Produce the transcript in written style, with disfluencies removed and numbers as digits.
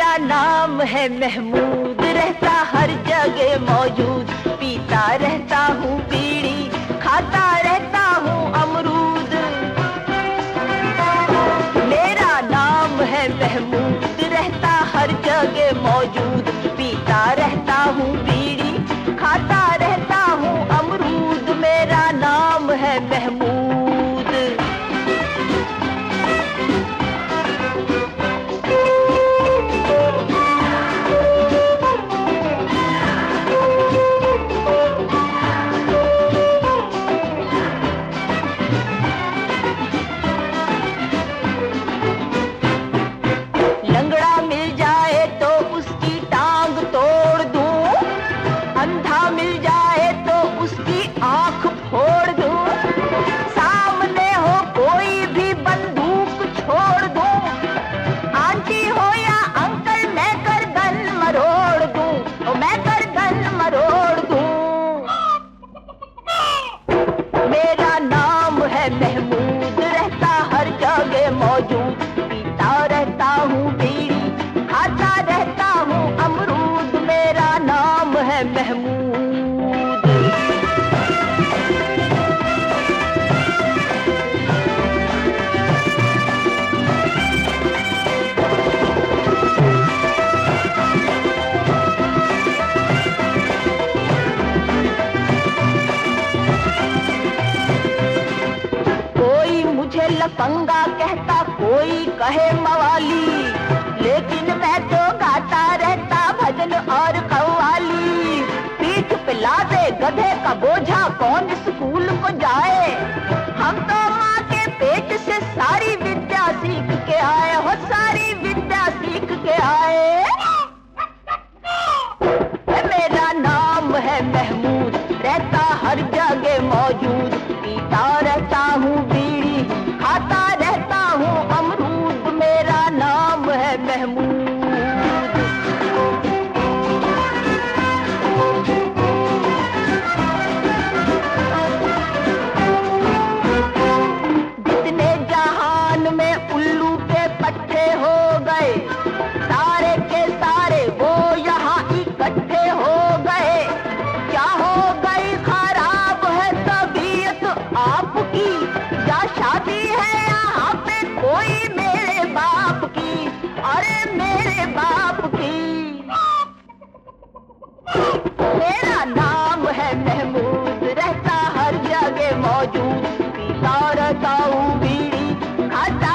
मेरा नाम है महमूद, रहता हर जगह मौजूद, पीता रहता हूँ बीड़ी, खाता रहता हूँ अमरूद। मेरा नाम है महमूद, रहता हर जगह मौजूद, पीता रहता हूँ बीड़ी, खाता रहता हूँ अमरूद। मेरा नाम है महमूद। लंगड़ा मिल जाए तो उसकी टांग तोड़ दूं, अंधा मिल जाए तो उसकी आंख फोड़ दूं, सामने हो कोई भी बंदूक छोड़ दूं, आंटी हो या अंकल मैं गर्दन मरोड़ दूं, ओ मैं गर्दन मरोड़ दूं। मेरा नाम है महमूद, रहता हर जगह मौजूद, पीता रहता हूँ बीड़ी, खाता रहता हूँ अमरूद। मेरा नाम है महमूद। कोई मुझे लफंगा कहता, कोई कहे मवाली, लेकिन मैं तो गाता रहता भजन और कव्वाली। पीठ पे लादे गधे का बोझा कौन स्कूल को जाए, हम तो माँ के पेट से सारी विद्या सीख के आए, हो सारी विद्या सीख के आए। मेरा नाम है महमूद, रहता हर जगह मौजूद, पीता रहता हूँ बीड़ी, खाता रहता हूँ अमरूद। मेरा नाम है महमूद। जितने जहान में उल्लू के पट्टे हो गए, सारे के सारे वो यहाँ इकट्ठे हो गए। क्या हो गई खराब है तबीयत आपकी, या शादी है यहाँ पे कोई मेरे बाप की, अरे मेरे बाप की। मेरा नाम है महमूद, रहता हर जगह मौजूद, पीता रहता हूँ बीड़ी, खाता